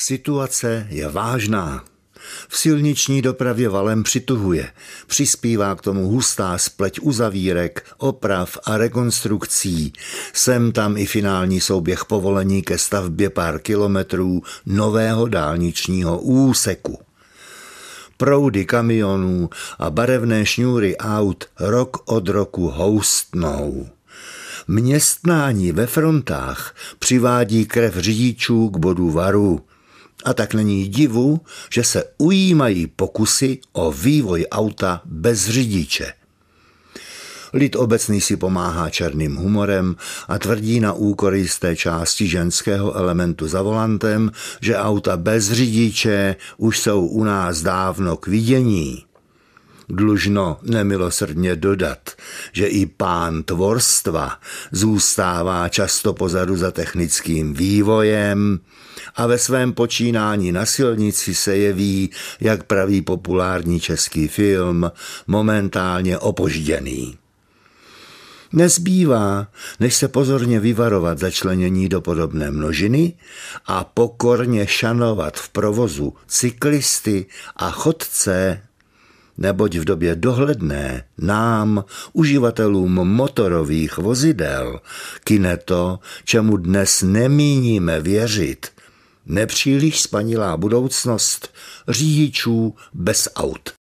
Situace je vážná. V silniční dopravě valem přituhuje. Přispívá k tomu hustá spleť uzavírek, oprav a rekonstrukcí. Sem tam i finální souběh povolení ke stavbě pár kilometrů nového dálničního úseku. Proudy kamionů a barevné šňůry aut rok od roku houstnou. Městnání ve frontách přivádí krev řidičů k bodu varu. A tak není divu, že se ujímají pokusy o vývoj auta bez řidiče. Lid obecný si pomáhá černým humorem a tvrdí na úkor jisté části ženského elementu za volantem, že auta bez řidiče už jsou u nás dávno k vidění. Dlužno nemilosrdně dodat, že i pán tvorstva zůstává často pozadu za technickým vývojem a ve svém počínání na silnici se jeví, jak praví populární český film, momentálně opožděný. Nezbývá, než se pozorně vyvarovat začlenění do podobné množiny a pokorně šanovat v provozu cyklisty a chodce, neboť v době dohledné nám, uživatelům motorových vozidel, kyne to, čemu dnes nemíníme věřit, nepříliš spanilá budoucnost řidičů bez aut.